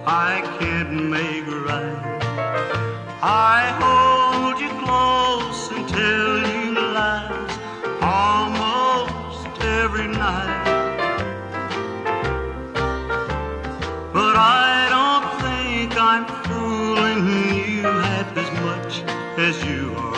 I can't make right. I hold you close and tell you lies almost every night. But I don't think I'm fooling you half as much as you are.